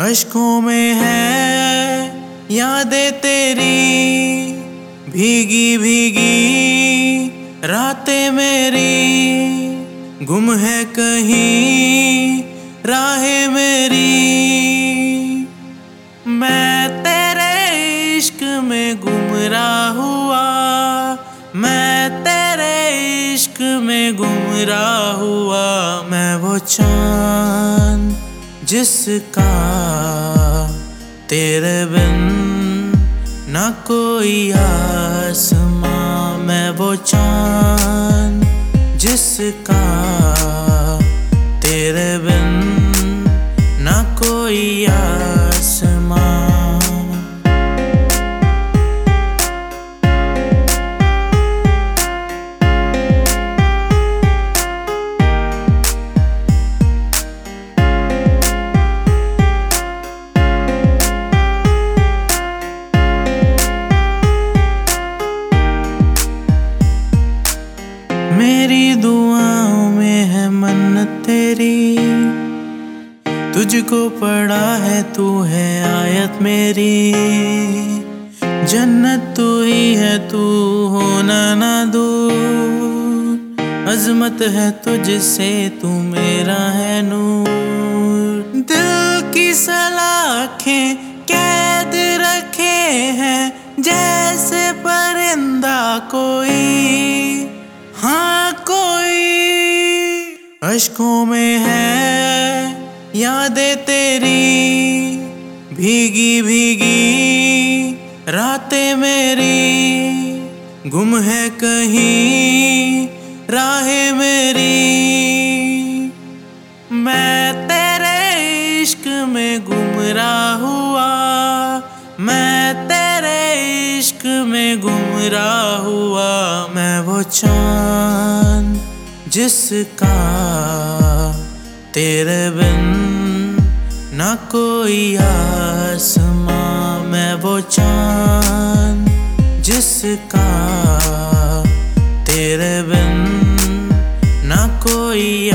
अश्कों में है यादें तेरी, भीगी भीगी रातें मेरी, गुम है कहीं राहें मेरी। मैं तेरे इश्क में गुमराह हुआ, मैं तेरे इश्क में गुमराह हुआ। मैं वो चाँद जिसका तेरे बिन ना कोई आसमां। मैं वो चाँद जिसका तेरे बिन ना कोई आसमां। मेरी दुआओं में है मन्नत तेरी, तुझको पड़ा है तू है आयत मेरी। जन्नत तू ही है, तू होना ना दूर। अजमत है तुझसे, तू मेरा है नूर। दिल की सलाखें कैद रखे हैं जैसे परिंदा कोई, हाँ कोई। अश्कों में है यादें तेरी, भीगी भीगी रातें मेरी, गुम है कहीं राहें मेरी। मैं तेरे इश्क में गुमराह हुआ, मैं तेरे इश्क में गुमराह हुआ। मैं वो चाँद जिसका तेरे बिन ना कोई आसमां। मैं वो चाँद जिसका तेरे बिन ना कोई